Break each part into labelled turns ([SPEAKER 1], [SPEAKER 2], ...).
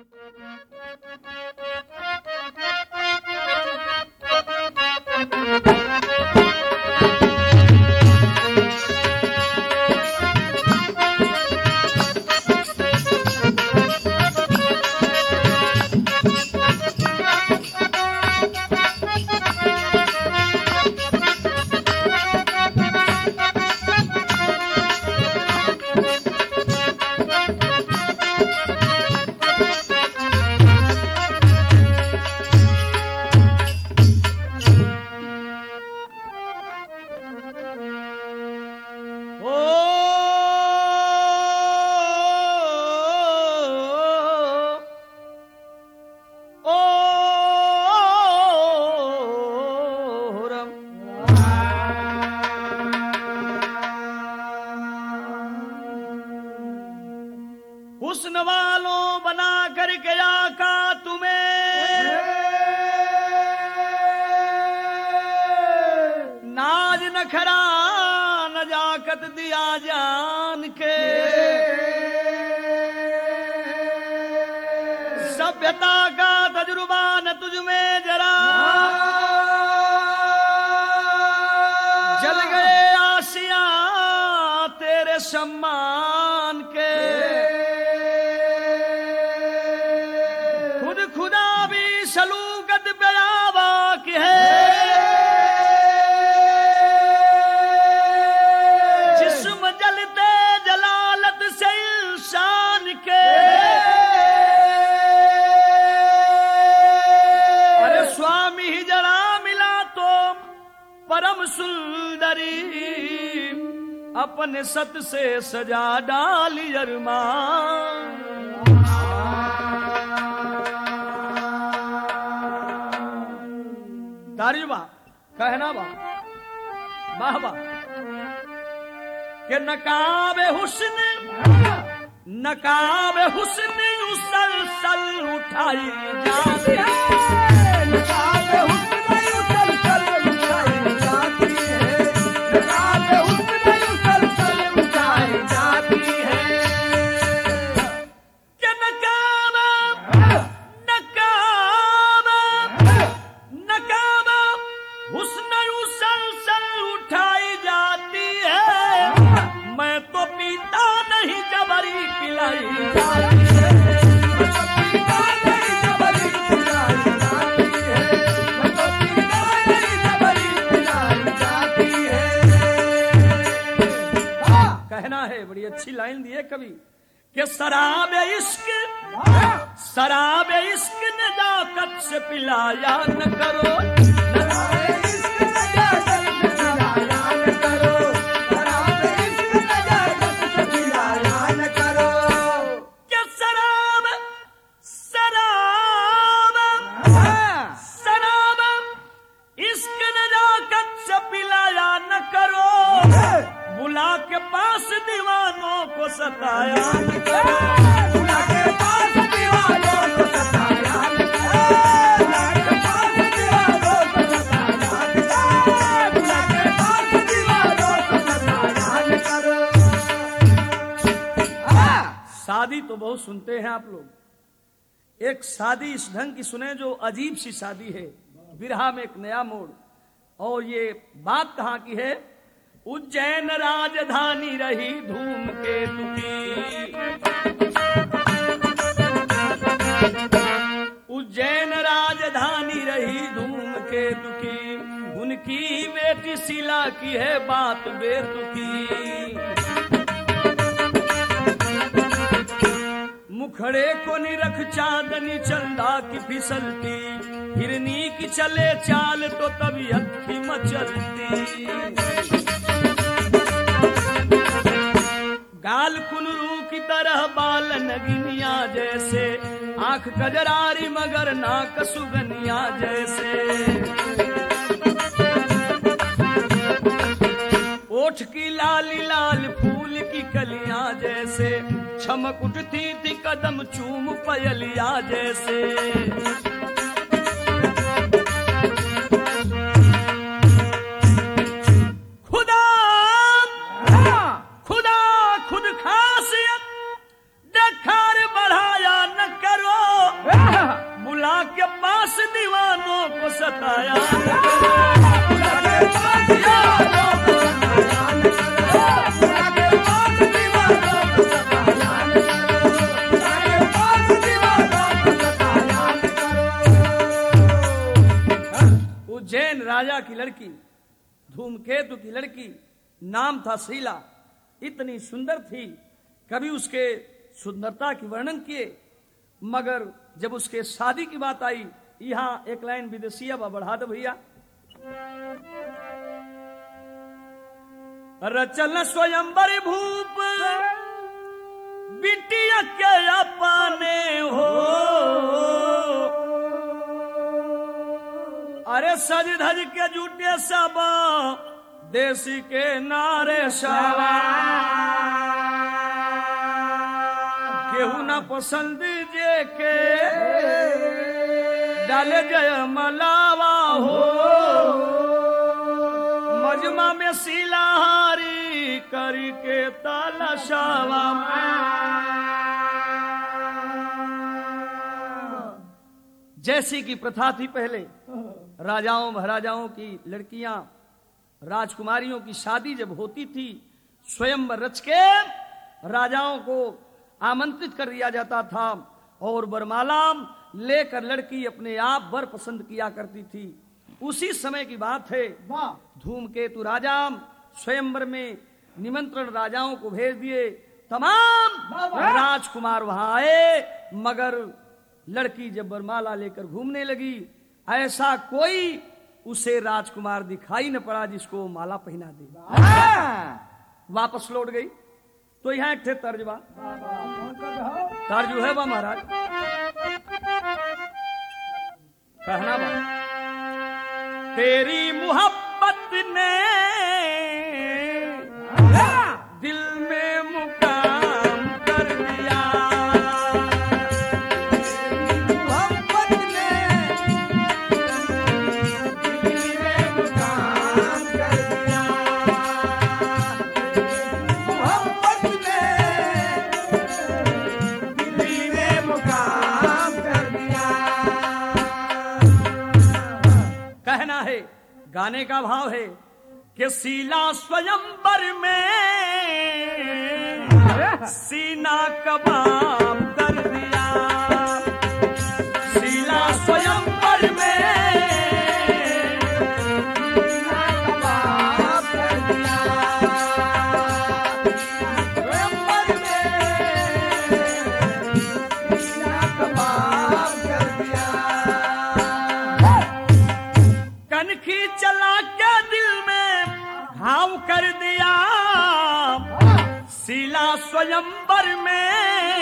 [SPEAKER 1] हुस्न वालों बना कर गया का तुम्हें नाज नखरा नजाकत दिया जान के सभ्यता का तजुर्बा न तुझ में जरा जल गए आसिया तेरे सम्मान के सलूकत बयावा की है जिस्म जलते जलालत से इंसान के अरे स्वामी ही जरा मिला तो परम सुंदरी अपने सत से सजा डाली अरमान तारीबा कहना बा बाबा के नकाब हुस्न उसल उठाई जाती है नकाब हुस्न उसल उठाई जाती है नकाब हुस्न उसल उठाई जाती है के नकाब हुस्न उसल उठाई जाती है मैं तो पीता नहीं जबरी पिलाई जाती है मैं तो पीता नहीं जबरी पिलाई जाती है मैं तो पीता नहीं जबरी पिलाई जाती है कहना है बड़ी अच्छी लाइन दी है कवि कि शराब इश्क नजाकत से पिलाया न करो बुला के पास दीवानों को सताया न करो बुला के पास दीवानों को सताया न करो बुला के पास दीवानों को सताया न करो बुला के पास दीवानों को सताया न करो। शादी तो बहुत सुनते हैं आप लोग एक शादी इस ढंग की सुने जो अजीब सी शादी है बिरहा में एक नया मोड़ और ये बात कहाँ की है उज्जैन राजधानी रही धूमकेतु की उज्जैन राजधानी रही धूमकेतु की उनकी बेटी शीला की है बात बेतुकी मुखड़े को निरख चांदनी चंदा की फिसलती हिरनी की चले चाल तो तबीयत की मचलती गाल कुनरू की तरह बाल नगिनिया जैसे आंख कजरारी मगर नाक सुगनिया जैसे ओठ की लाली लाल फूल की कलियां जैसे चमक उठती थी कदम चूम पयलिया जैसे खुद खासियत देखार बढ़ाया न करो सत्यायान उज्जैन राजा की लड़की, धूमकेतु की लड़की, नाम था शीला। इतनी सुंदर थी, कभी उसके सुंदरता की वर्णन किए, मगर जब उसके शादी की बात आई, यहाँ एक लाइन विदेशी अब बढ़ा दो भैया। रचल स्वयंवर भूप बिटिया के अपने हो, अरे सज धज के जुटे सब देसी के नारे शाला, केहू ना पसंद जे के डाले जय मलावा हो, मजमा में सिलाहारी करी के तालाशावा। जैसी की प्रथा थी पहले, राजाओं महाराजाओं की लड़कियां, राजकुमारियों की शादी जब होती थी, स्वयंवर रच के राजाओं को आमंत्रित कर दिया जाता था और वरमाला लेकर लड़की अपने आप वर पसंद किया करती थी। उसी समय की बात है, धूमकेतु राजा स्वयंवर में निमंत्रण राजाओं को भेज दिए, तमाम राजकुमार वहां आए, मगर लड़की जब वरमाला लेकर घूमने लगी, ऐसा कोई उसे राजकुमार दिखाई न पड़ा जिसको माला पहना दे। वापस लौट गई। तो यहाँ एक थे तर्जबा, तर्ज है बा महाराज, कहना बा, तेरी मोहब्बत ने दिल में मुकाम कर दिया, गाने का भाव है कि शीला स्वयंवर में सीना कबाब कर दिया, शीला स्वयंवर में सीना कबाब कर दिया, स्वयंवर में सीना कबाब कर दिया, कनखी चला के दिल में घाव कर दिया, शीला स्वयंवर में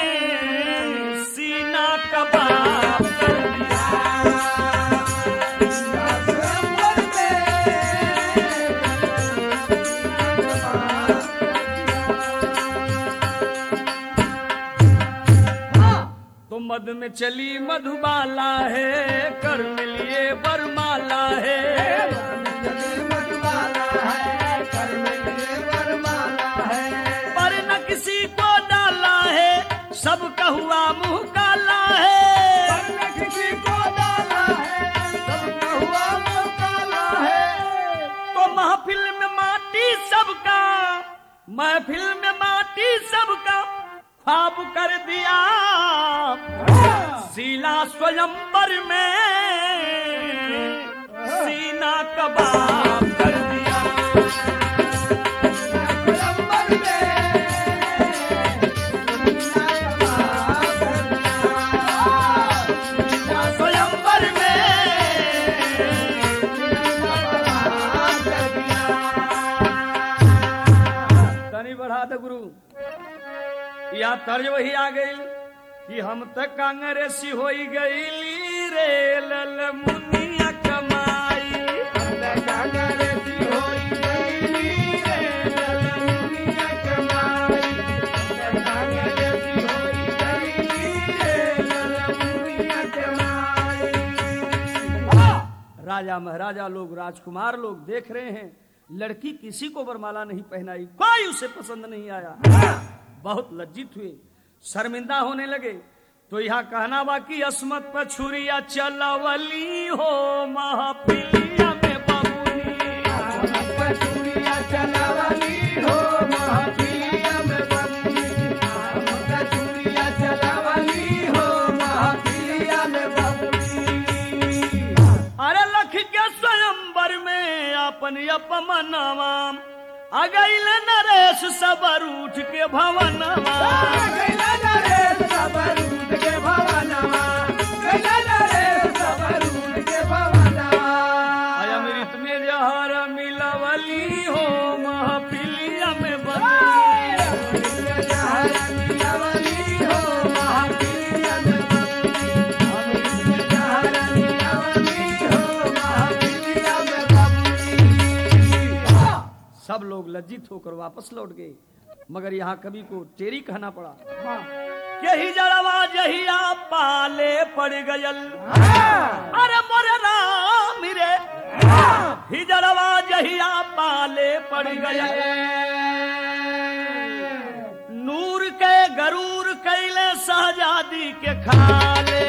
[SPEAKER 1] सीना कबाब कर दिया, स्वयंवर में तो मद में चली मधुबाला है, कर मिलिए बरमाला है, किसी को डाला है सबका हुआ मुंह काला है, किसी को डाला है सबका हुआ मुंह काला है, तो महफिल में माटी सबका, महफिल में माटी सबका ख्वाब कर दिया, शीला स्वयंवर में सीना कबाब कर दिया, गुरु या तर्ज वही आ गई कि हम तक कांग्रेसी हो गई रे लल मुनिया कमाई, हम तक कांग्रेसी हो गई रे लल मुनिया कमाई, कांग्रेसी हो गई रे लल मुनिया कमाई। राजा महाराजा लोग, राजकुमार लोग देख रहे हैं, लड़की किसी को वरमाला नहीं पहनाई, कोई उसे पसंद नहीं आया, बहुत लज्जित हुए, शर्मिंदा होने लगे। तो यहाँ कहना बाकी अस्मत पर छुरिया चलवली हो महफिलिया में बबुनी,
[SPEAKER 2] अस्मत पर छुरिया चलवली हो महफिलिया में बबुनी, अस्मत पर छुरिया चलवली हो महफिलिया में बबुनी।
[SPEAKER 1] अरे लख के स्वयंवर में अपन अपमनवा अगैल नरेश सबर उठ के भवनवा,
[SPEAKER 2] अगैल नरेश सबर उठ के भवनवा, अगैल नरेश सबर उठ के भवनवा।
[SPEAKER 1] अमृत में जहर मिलवली हो महफिलिया में बबुनी,
[SPEAKER 2] अमृत में जहर मिलवली हो महफिलिया में बबुनी, अमृत में जहर मिलवली हो महफिलिया में बबुनी।
[SPEAKER 1] सब लोग लज्जित होकर वापस लौट गए, मगर यहाँ कवि को टेरी कहना पड़ा। यही जड़वा जहिया पाले पड़ गयल, अरे मोरे राम रे, ही जड़वा जहिया पाले पड़ गयल, नूर के गरूर कैले शहजादी के खाले।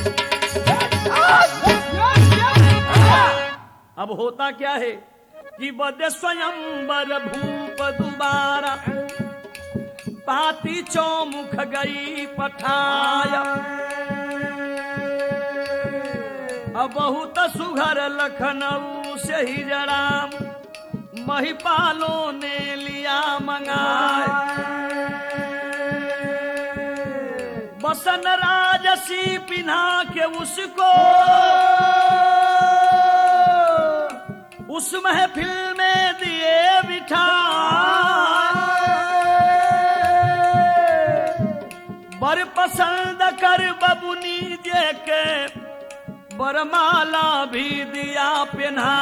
[SPEAKER 1] अब होता क्या है कि बदे स्वयंवर भूप दुबारा, पाती चौमुख गई पठाया, अब बहुत सुघर लखनऊ से ही जराम, महिपालों ने लिया मंगाया, बसन राजसी पिन्हा के उसको उस महफिल में दिए बिठा, बर पसंद कर बबुनी जे के बरमाला भी दिया पहना।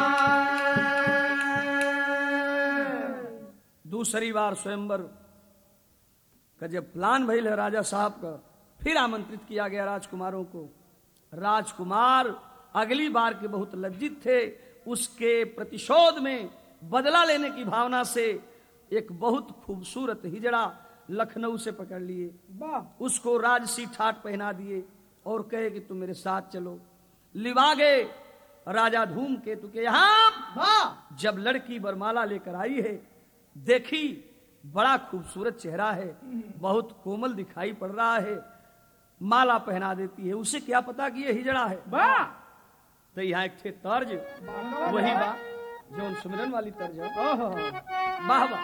[SPEAKER 1] दूसरी बार स्वयंवर का जब प्लान भइल है राजा साहब का, फिर आमंत्रित किया गया राजकुमारों को। राजकुमार अगली बार के बहुत लज्जित थे, उसके प्रतिशोध में बदला लेने की भावना से एक बहुत खूबसूरत हिजड़ा लखनऊ से पकड़ लिए, उसको राजसी ठाट पहना दिए और कहे कि तुम मेरे साथ चलो। लिवा गए राजा धूमकेतु के यहाँ। जब लड़की बरमाला लेकर आई है, देखी बड़ा खूबसूरत चेहरा है, बहुत कोमल दिखाई पड़ रहा है, माला पहना देती है। उसे क्या पता कि ये हिजड़ा है। तो यहाँ एक थे तर्ज, वही बा जो सुमिरन वाली तर्ज है। वाह वाह।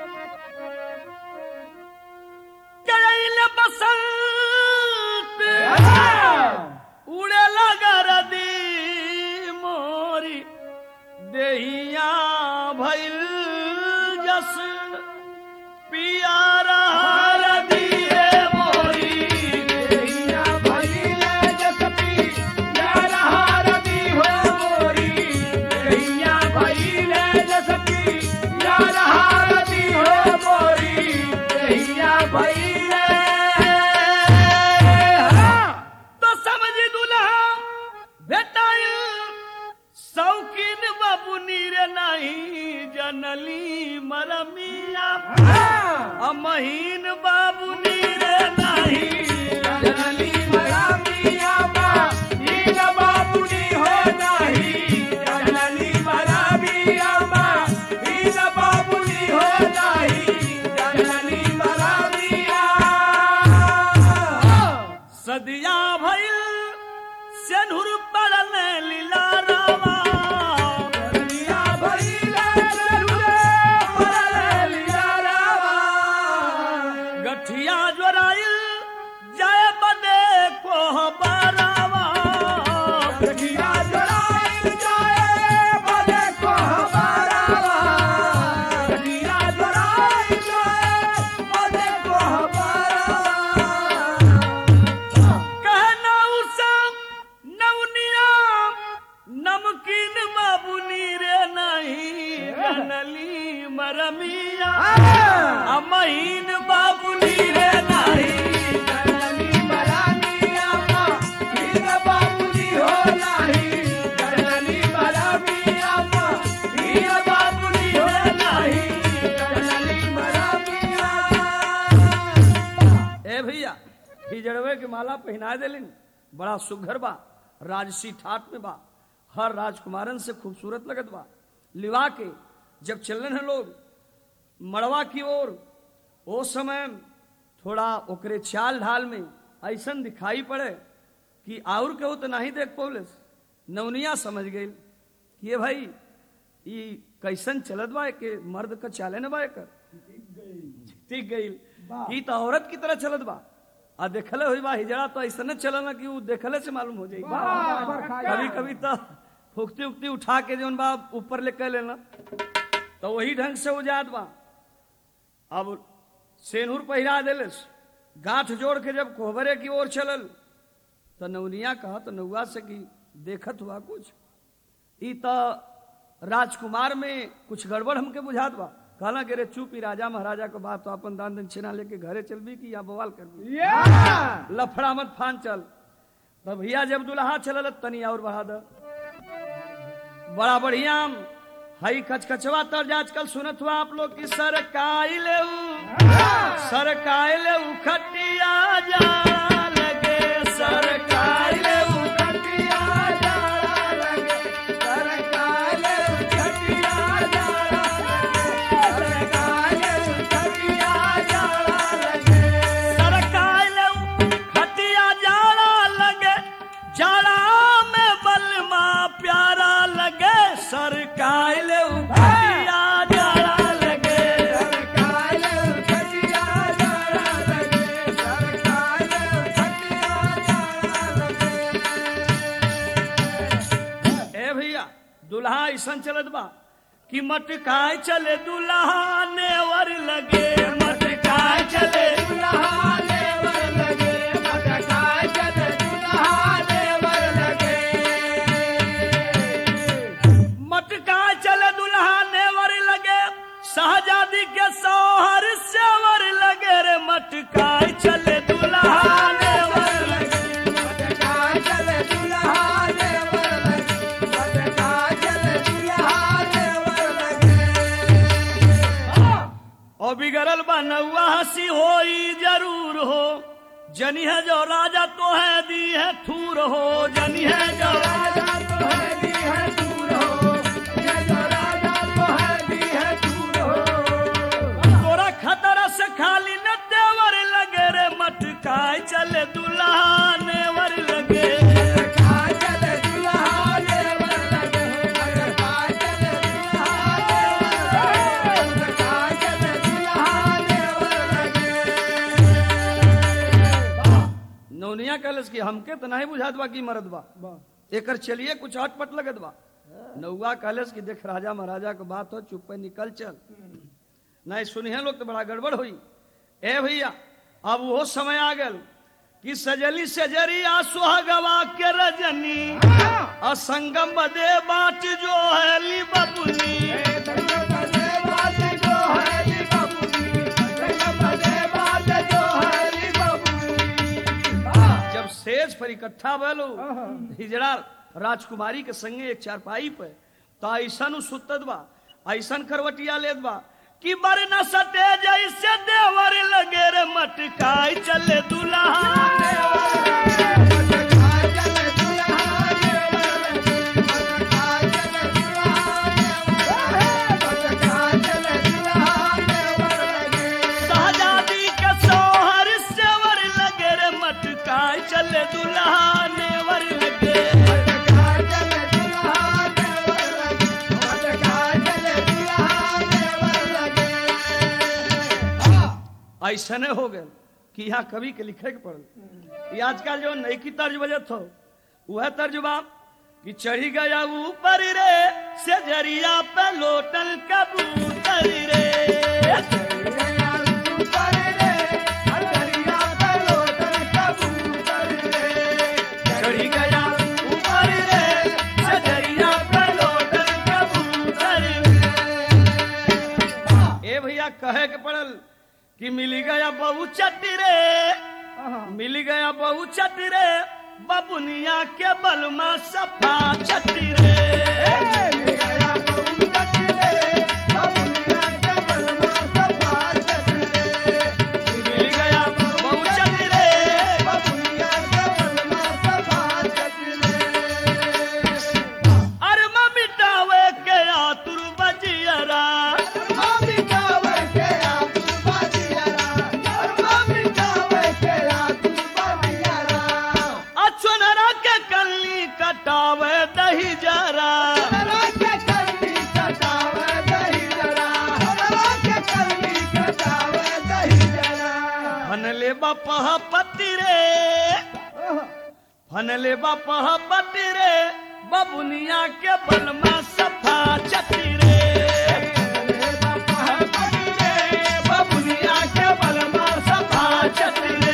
[SPEAKER 1] बसंत उड़े लगा रदी मोरी, देहिया भइल जस पियारा रदी मोरी,
[SPEAKER 2] देहिया भइल जस पियारा रदी हो मोरी, देहिया भइल जस पियारा रदी हो मोरी, देहिया भइल।
[SPEAKER 1] तो समझ दुल्हा भेटाइल शौकीन बबुनी रे, नहीं जनली मरमिया अमहीन बाबुनी रे, नहीं
[SPEAKER 2] जनली मरमिया हीन बाबुनी हो, नहीं जनली मरमिया हीन बाबुनी हो, नहीं जनली मरमिया।
[SPEAKER 1] सदिया भइल सेनुर पड़ल लीला रावा,
[SPEAKER 2] सदिया भइल सेनुर पड़ल लीला रावा,
[SPEAKER 1] गठिया जोराइल जय बदे को बरावा,
[SPEAKER 2] गठिया जोराइल जय बदे को बरावा, गठिया जोराइल जय बदे को बरावा।
[SPEAKER 1] कहना उसा नवनिया माला पहना देलिन, बड़ा सुघर बा, राजसी ठाट में बा, हर राजकुमारन से खूबसूरत लगत बा। लिवा के जब चलन है लोग मड़वा की ओर, ओ समय थोड़ा ओकरे चाल ढाल में ऐसन दिखाई पड़े कि और केहू तो नहीं देख पौलस। नवनिया समझ गई कि ये भाई ये कैसन चलत बा के मर्द का चाले न बा एकर, ठीक गई ई तो औरत की तरह चलत बा। आ देखले हुई बा हिजड़ा तो ऐसा न चलना कि वो देखले से मालूम हो जाई। कभी कभी तो फुकती उकती उठा के जो बा ऊपर लेके लेना तो वही ढंग से हो जात बा। अब सेनूर पहिरा देलस, गांठ जोड़ के जब कोहबरे की ओर चलल तो नवनिया कहा तो नौआ से कि देखत हुआ कुछ, ई तो राजकुमार में कुछ गड़बड़ हमके बुझात बा। कहला कि रे चुप, ही राजा महाराजा को बात तो अपन दान दक्षिणा लेके घरे चलबी कि या बवाल करबी, लफड़ा मत फान चल। तो भैया जब दुल्हा चलल तनी और बढ़ा द, बड़ा बढ़िया हई कचकचवा तर्ज आजकल सुनत हुआ आप लोग की सरकाई ले खटिया जा लगे, सरकाई ले खटिया जा लगे, सरकाई ले खटिया जा लगे, सरकाई ले खटिया जा लगे, सरकाई ले खटिया जाड़ा लगे, जाड़ा में बलमा प्यारा लगे, सरकाई ले खटिया जाड़ा लगे, सरकाई ले खटिया जाड़ा लगे, सरकाई ले खटिया जाड़ा लगे। ए भैया दुल्हा ऐसन चलत बा कि मटकाए चले दुल्हा नेवर लगे, मटकाए चले दुल्हा नेवर लगे, मटकाए चले दुल्हा नेवर लगे, मटकाए चले दुल्हा नेवर लगे, शाहजादी के सौहर सेवर लगे रे, मटकाए चले दुल्हा नेवर लगे, मटकाए चले दुल्हा नेवर लगे, मटकाए चले दुल्हा नेवर लगे। और बिगड़ल बा नौआ हंसी होई जरूर हो, जनी है जो राजा तो है दी है थूर हो, जनी है जो राजा तो है दी है थूर हो, जनी जो राजा तो है दी है थूर हो, तोरा खतरा से खाली न देवर लगे रे, मटकाए चले दुल्हा नेवर लगे, मटकाए चले दुल्हा नेवर लगे, मटकाए चले दुल्हा नेवर लगे, मटकाए चले दुल्हा नेवर लगे। नौनिया कहलस कि हमके तो नहीं बुझात बा कि मरद बा, एकर चलिए कुछ अटपट लगत बा। नौआ कहलस कि देख राजा महाराजा के बात हो, चुप पे निकल चल, नहीं सुनिए लोग तो बड़ा गड़बड़ हुई। ए भैया अब वो समय आ गल कि सजली सजरिया सुहागवा के रजनी, असंगम बदे बाट जो है ली बबुनी, जब सेज पर इकट्ठा भलो हिजड़ा राजकुमारी के संगे एक चारपाई पे तो ऐसन सुतत बा, ऐसन करवटिया लेत बा कि बर न सटे जैसे देवर लगे रे, मटकाए चले दुल्हा नेवर लगे, मटकाए चले दुल्हा नेवर लगे, मटकाए चले दुल्हा नेवर लगे, मटकाए चले दुल्हा नेवर लगे, शाहजादी के सौहर सेवर लगे रे, मटकाए चले दुल्हा नेवर लगे, मटकाए चले दुल्हा नेवर लगे, मटकाए चले दुल्हा नेवर लगे। ऐसने हो गए कि यहाँ कवि के लिखे के पड़ल। ये आजकल जो नई की तर्ज बजत हो वह तर्ज बा कि चढ़ी गया ऊपर रे से जरिया पे लोटल कबूतर रे, चढ़ी गया ऊपर रे जरिया पे लोटल कबूतर रे, चढ़ी गया ऊपर रे से जरिया पे लोटल कबूतर रे। ए भैया कहे के पड़ल कि मिल गया बहु चटरे, मिल गया बहु चटरे, बबुनिया के बलमा सफा चटरे, मिल गया बहु चटरे, बबुनिया के बलमा सफा चटरे, मिल गया बहु चटरे, बबुनिया पति रे फनले पति रे बबुनिया के बलमा सफा चती रे बबुनिया के बलमा सफा चती रे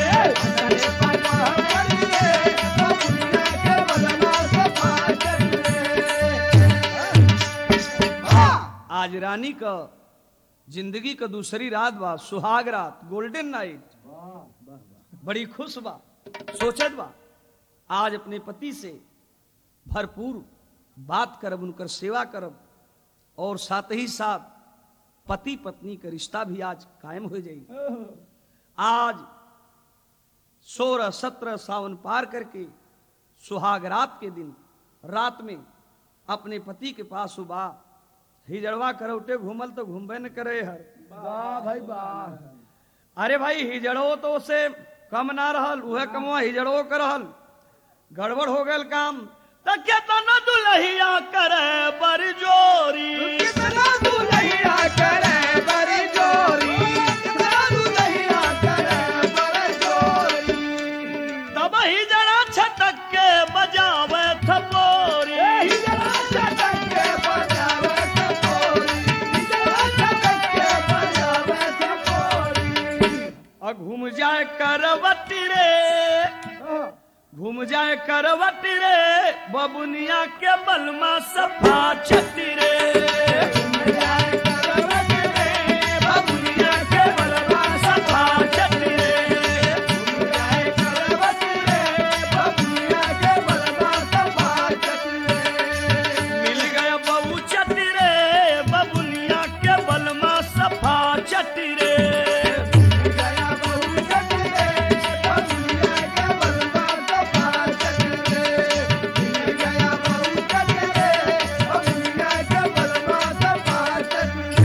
[SPEAKER 1] आज रानी का जिंदगी का दूसरी रात बा, सुहाग रात, गोल्डन नाइट। बड़ी खुश बा, सोचत बा आज अपने पति से भरपूर बात करब, उनकर सेवा करब और साथ ही साथ पति पत्नी का रिश्ता भी आज कायम हो जाएगी। आज 16, 17 सावन पार करके सुहाग रात के दिन रात में अपने पति के पास बा। हिजड़वा करौटे घूमल तो घूमबे न करे हर।
[SPEAKER 2] वाह भाई वाह।
[SPEAKER 1] अरे भाई हिजड़ो तो उसे कम ना रहल, उहे कमवा हिजड़ो कर रहल। गड़बड़ हो गल काम त केतना दुल्हिया करे बरजोरी,
[SPEAKER 2] कितना दुल्हिया करे बरजोरी, कितना दुल्हिया करे बरजोरी।
[SPEAKER 1] तब हिजड़ा छटक के बजावे थपोरी,
[SPEAKER 2] हिजड़ा छटक के बजावे थपोरी, हिजड़ा छटक के बजावे थपोरी।
[SPEAKER 1] और घूम जाए करवटी रे, घूम जाए करवटी रे बबुनिया के बलमा सफा छती रे,
[SPEAKER 2] घूम जाए करवटी रे बबुनिया के बलमा सफा छती रे, घूम जाए करवटी रे बबुनिया के बलमा सफा छती रे।
[SPEAKER 1] मिल गया बबू छती रे बबुनिया के बलमा सफा छती रे।
[SPEAKER 2] गया बहू छती रे बबुनिया के बलमा सफा छती रे, गया बहू छती रे बबुनिया के बलमा सफा छती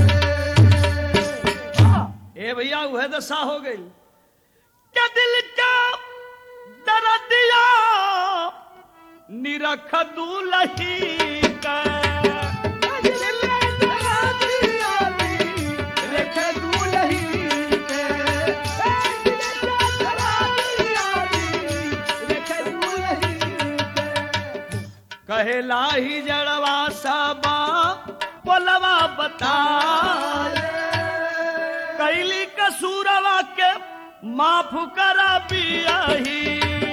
[SPEAKER 2] रे।
[SPEAKER 1] ए भैया वह दशा हो गई क्या दिल का दर्दिया निरख दूल्ही का, कहेला ही जड़वा सबा बोलवा बता, कैली कसूरवा के माफ करा बियाही,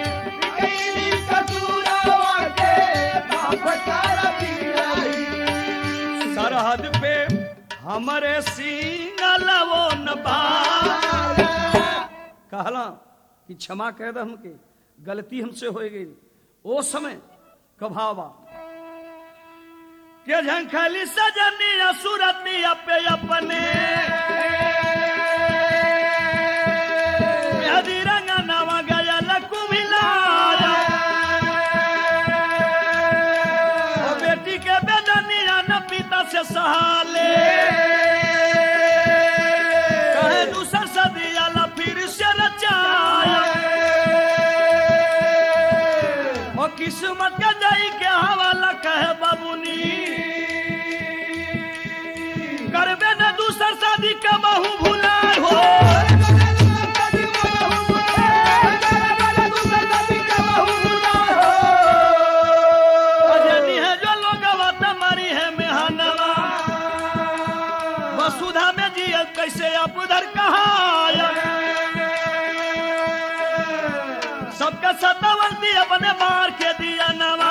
[SPEAKER 1] सरहद पे हमरे सिंगलवो न बार। कहला कि क्षमा कह दे हमके, गलती हमसे हो गई। ओ समय कभावा के झंखली सजनी असुरती अपे अपने हदी रंग नवा गयल कुमिलाया, बेटी के बेदनिया न पिता से सहाले, कहे दूसर सदिया ला फिर से रचाया, और किस्मत का दई के हवाला कहे बबुनी, करबे न दूसर शादी का महू भुलाए हो, अजनी है जो लोग मरी है मेहनवा, वसुधा में जिया कैसे अब उधर कहा, सबका सतावंती अपने मार के दिया नवा,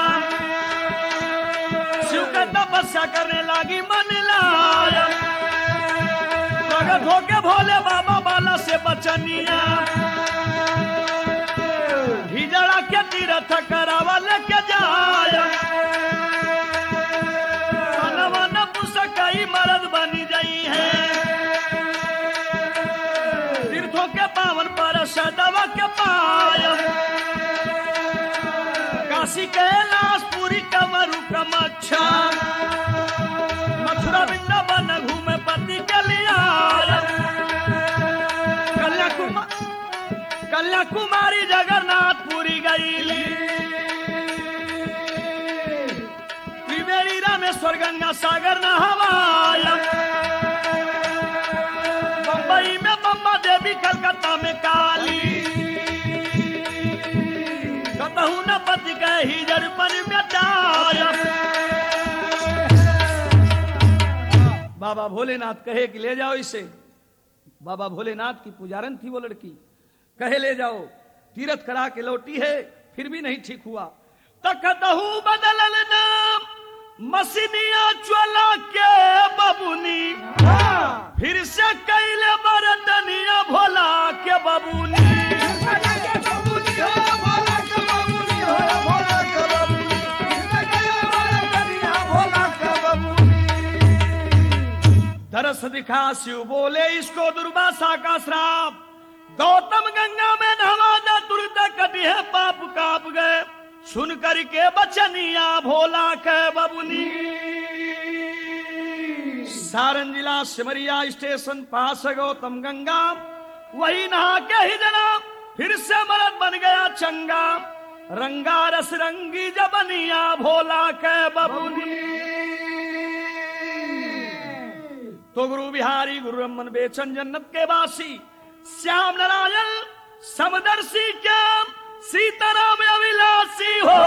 [SPEAKER 1] शिव का तपस्या करने लगी मन लाया, प्रगट होके भोले बाबा बाला से बचनिया, हिजड़ा के तीर्थ करावा लेके जाया, मनवा न पुसकई मर्द बनी गई है, तीर्थों के पावन पर सदवा के पाया, काशी कैलाश पुरी कमरु कमच्छा, मथुरा वृंदावन घूमे पति के लिया, कन्याकुमारी जगन्नाथपुरी गईली, त्रिवेणी रामेश्वर गंगा सागर नहवाया, बम्बई में बम्बा देवी कलकत्ता में काली, कहूँ न पति के ही जड़पन मिटाया। बाबा भोलेनाथ कहे कि ले जाओ इसे। बाबा भोलेनाथ की पुजारन थी वो लड़की, कहे ले जाओ। तीरथ करा के लौटी है, फिर भी नहीं ठीक हुआ। तकतहू बदलल नाम मसीनिया चला के बबुनी, फिर से कैले बरतनिया भोला के बबुनी। दरस दिखा शिव बोले इसको दुर्वासा का श्राप। गौतम गंगा में नहा जा तुरंत कटी है पाप काप गए। सुन करके बचनिया भोला के बबुनी। सारण जिला सिमरिया स्टेशन पास गौतम गंगा, वही नहा के ही जना फिर से मर्द बन गया चंगा। रंगा रस रंगी जबनिया भोला के बबुनी। तो गुरु बिहारी गुरु रमन बेचन जन्नत के वासी, श्याम नारायण समदर्शी क्या सीताराम अविलासी हो।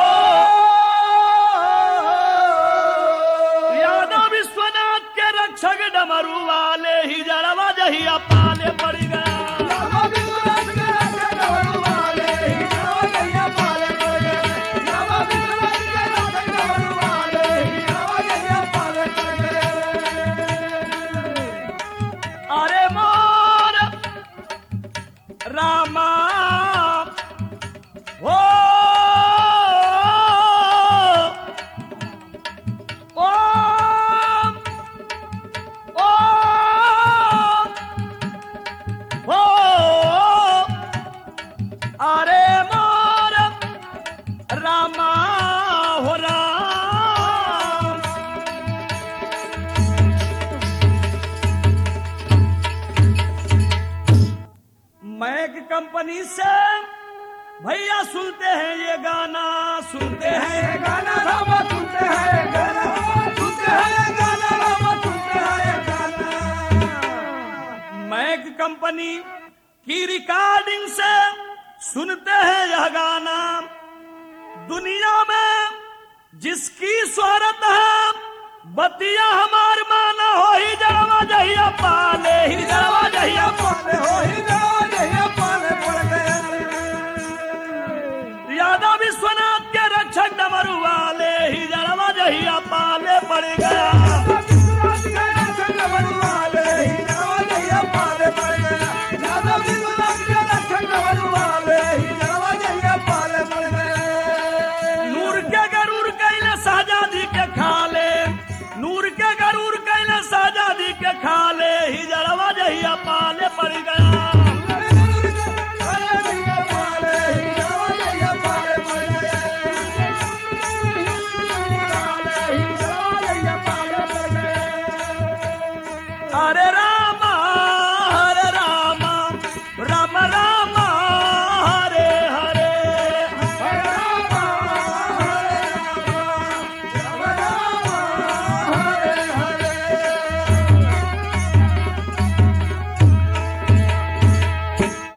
[SPEAKER 1] यादव विश्वनाथ के रक्षक डमरू वाले ही जड़वा जहिया पाले पड़ गया। अरे मोर रामा हो अरे मोर रामा हो राम। मैक कंपनी से भैया सुनते हैं ये गाना, सुनते हैं ये गाना, रामा सुनते हैं ये गाना, सुनते हैं ये गाना, रामा सुनते हैं ये गाना। मैक कंपनी की रिकॉर्डिंग से सुनते हैं यह गाना। दुनिया में जिसकी शोहरत है बतिया हमार माना हो ही जड़वा जहिया पाले, ही जड़वा जहिया पाले, हो ही जड़वा जहिया पाले पड़ गए। यादव विश्वनाथ के रक्षक डमरू वाले ही जड़वा जहिया पाले पड़ गया।